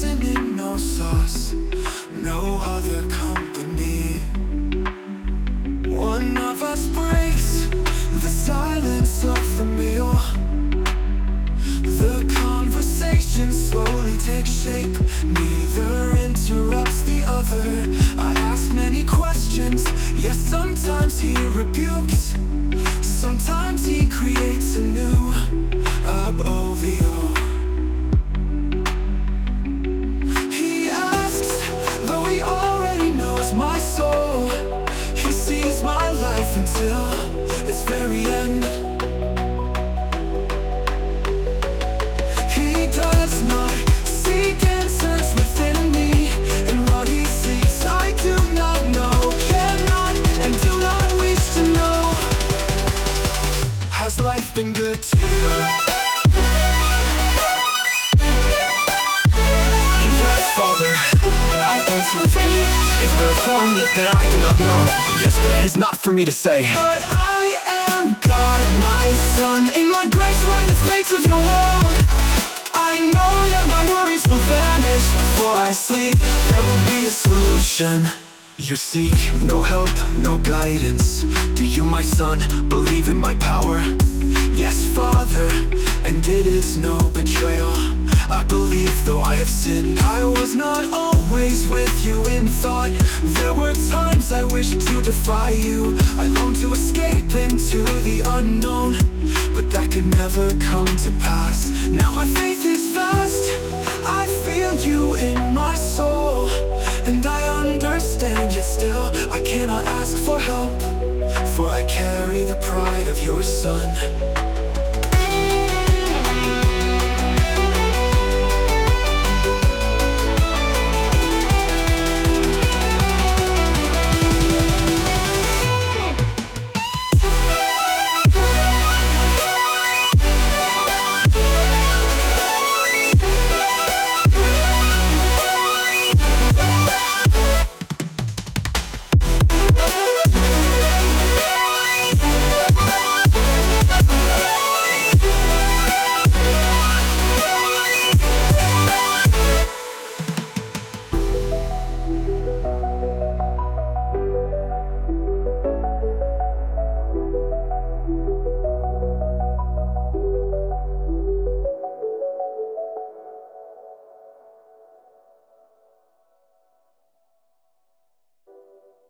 listening, no sauce, no other company. One of us breaks the silence of the meal. The conversation slowly takes shape, neither interrupts the other. I ask many questions, yes, sometimes he rebukes, sometimes he creates a new Abovio. He asks, though he already knows my soul. He sees my life until its very end. He does not seek answers within me, and what he seeks I do not know, cannot and do not wish to know. Has life been good to you? Yes, Father, I answer with faith. If there's something that I do not know, yes, but it is not for me to say. But I am God, my Son, in my grace write the fates of your world. I know that my worries will vanish before I sleep. There will be a solution. You seek no help, no guidance. Do you, my son, believe in my power? Yes, Father, and it is no betrayal. I believe though I have sinned, I was not always with you in thought. There were times I wished to defy you. I longed to escape into the unknown, but that could never come to pass. Now my faith is vast, I feel you in my soul, and I understand, yet still I cannot ask for help, for I carry the pride of your son.